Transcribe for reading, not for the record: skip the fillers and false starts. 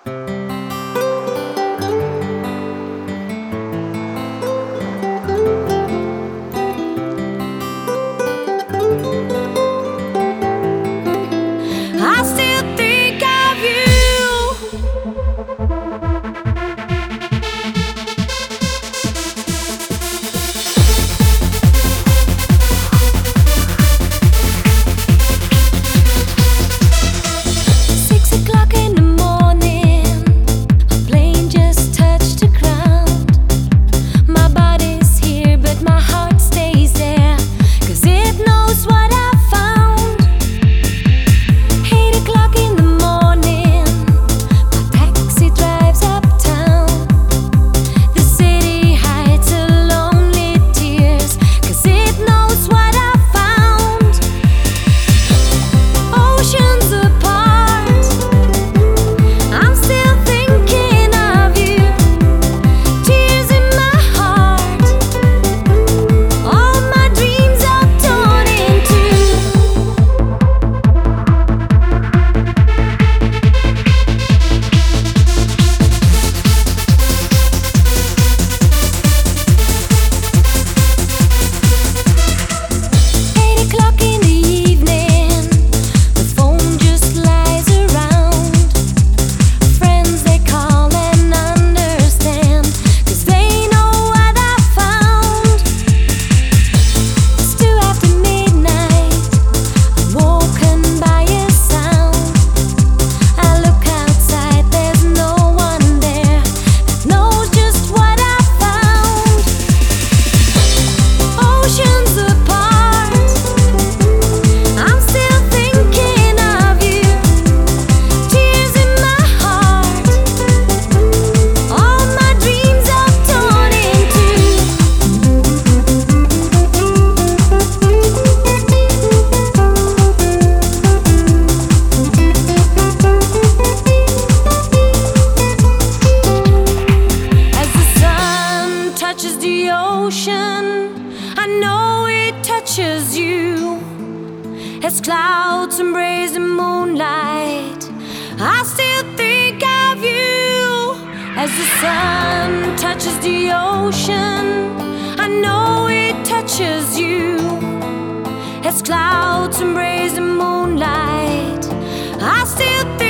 I still think of you. 6 o'clock in the morning, a plane just touched the ground. My body's here, but my heart stays there, 'cause it knows what I found. 8 o'clock in the morning, my taxi drives uptown. The city hides her lonely tears, 'cause it knows what I found. Oceans apart, I'm still thinking of you. Tears in my heart, all my dreams are torn in two. Eight o'clock in the evening, the phone just lies around. Friends they call and understand, 'cause they know what I found. Still after midnight, I'm woken by a sound. I look outside, there's no one there that knows just what I found. Oceans apart, I'm still thinking of you. Tears in my heart, all my dreams are torn in two. As the sun touches the ocean, I know it touches you. As clouds embrace the moonlight, I still think of you. As the sun touches the ocean, I know it touches you. As clouds embrace the moonlight, I still think